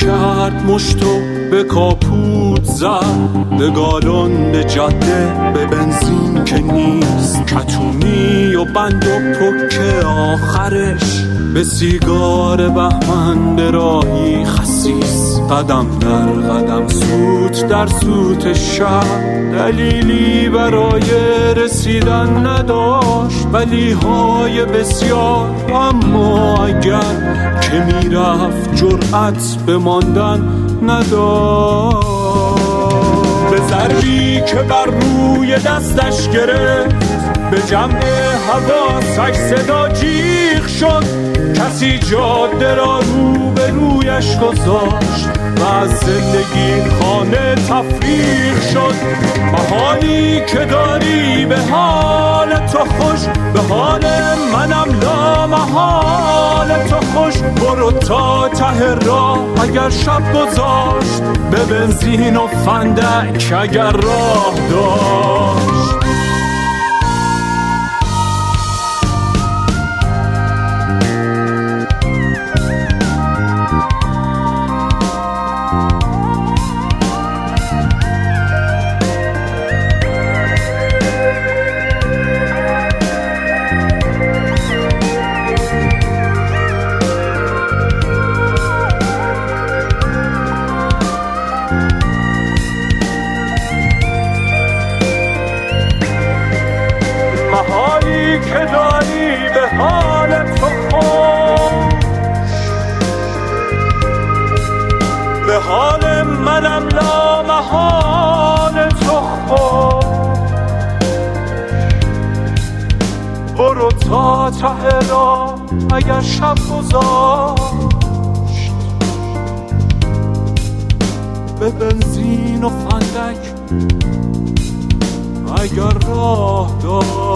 کرد مشتو به کاپوت زد، به گالون جاده به بنزین که نیست، کتونی و بند و پک آخرش به سیگار بهمن به راهی خسیس، قدم در قدم سوت در سوت شب، دلیلی برای رسیدن نداشت، ولی های بسیار، اما اگر که میرفت جرأت به ماندن نداشت. به ضربی که بر روی دستش گرفت، به جمع حواسش صدا جیغ شد، کسی جاده را رو به رویش گذاشت و از زندگی خانه تفریق شد. محالی که داری به حال تو خوش، به حال منم لا محال تو خوش. برو تا ته راه اگر شب گذاشت، به بنزین و فندک اگر راه داشت. محالی که داری به حال تو خوش، به حال منم لا محال تو خوش. برو تا ته راه اگر شب گذاشت، به بنزین و فندک اگر راه داشت.